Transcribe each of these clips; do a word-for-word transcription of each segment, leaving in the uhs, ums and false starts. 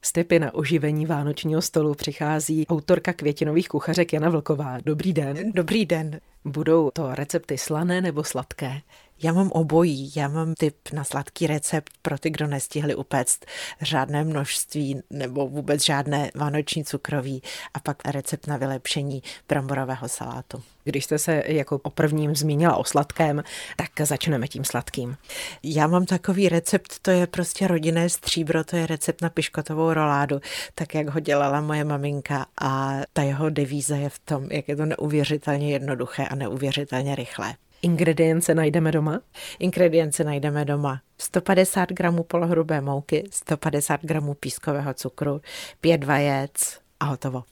S tipy na oživení vánočního stolu přichází autorka květinových kuchařek Jana Vlková. Dobrý den. Dobrý den. Budou to recepty slané nebo sladké? Já mám obojí. Já mám tip na sladký recept pro ty, kdo nestihli upéct žádné množství nebo vůbec žádné vánoční cukroví, a pak recept na vylepšení bramborového salátu. Když jste se jako o prvním zmínila o sladkém, tak začneme tím sladkým. Já mám takový recept, to je prostě rodinné stříbro, to je recept na piškotovou roládu, tak jak ho dělala moje maminka, a ta jeho devíza je v tom, jak je to neuvěřitelně jednoduché a neuvěřitelně rychlé. Ingredience najdeme doma? Ingredience najdeme doma. sto padesát gramů polohrubé mouky, sto padesát gramů pískového cukru, pět vajec a hotovo.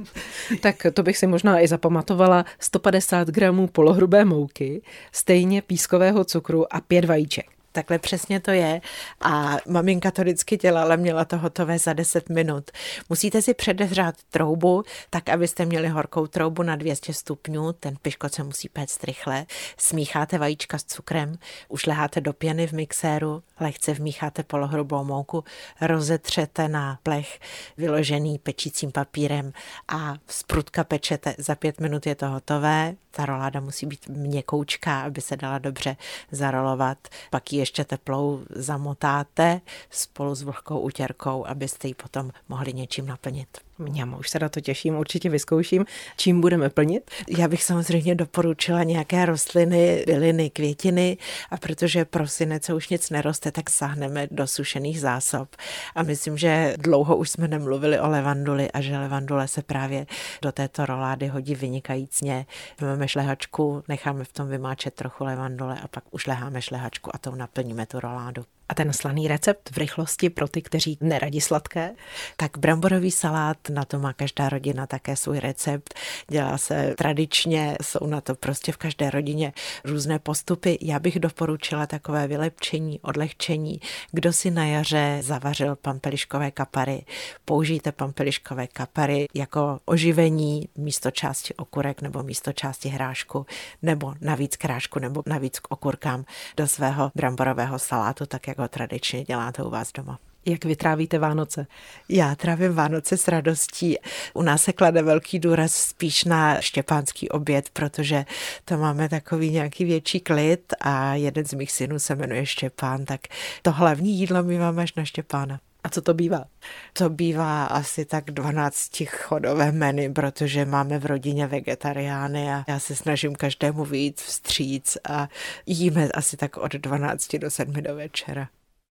Tak to bych si možná i zapamatovala. sto padesát gramů polohrubé mouky, stejně pískového cukru a pět vajíček. Takhle přesně to je a maminka to vždycky dělala, měla to hotové za deset minut. Musíte si předehřát troubu, tak abyste měli horkou troubu na dvě stě stupňů, ten piškot se musí péct rychle. Smícháte vajíčka s cukrem, ušleháte do pěny v mixéru, lehce vmícháte polohrubou mouku, rozetřete na plech vyložený pečícím papírem a z prutka pečete. Za pět minut je to hotové. Ta roláda musí být měkoučká, aby se dala dobře zarolovat. Pak ji ještě teplou zamotáte spolu s vlhkou utěrkou, abyste ji potom mohli něčím naplnit. Mňam, už se na to těším, určitě vyzkouším. Čím budeme plnit? Já bych samozřejmě doporučila nějaké rostliny, byliny, květiny, a protože prosinec už nic neroste, tak sáhneme do sušených zásob. A myslím, že dlouho už jsme nemluvili o levanduli a že levandule se právě do této rolády hodí vynikajícně. Máme šlehačku, necháme v tom vymáčet trochu levandule a pak ušleháme šlehačku a tou naplníme tu roládu. A ten slaný recept v rychlosti pro ty, kteří neradi sladké? Tak bramborový salát, na to má každá rodina také svůj recept. Dělá se tradičně, jsou na to prostě v každé rodině různé postupy. Já bych doporučila takové vylepšení, odlehčení. Kdo si na jaře zavařil pampeliškové kapary, použijte pampeliškové kapary jako oživení místo části okurek nebo místo části hrášku, nebo navíc k hrášku nebo navíc k okurkám do svého bramborového salátu, tak jak ho tradičně děláte u vás doma. Jak vy trávíte Vánoce? Já trávím Vánoce s radostí. U nás se klade velký důraz spíš na štěpánský oběd, protože to máme takový nějaký větší klid a jeden z mých synů se jmenuje Štěpán, tak to hlavní jídlo my máme až na Štěpána. A co to bývá? To bývá asi tak dvanáctichodové menu, protože máme v rodině vegetariány a já se snažím každému vyjít vstříc a jíme asi tak od dvanácti do sedmi do večera.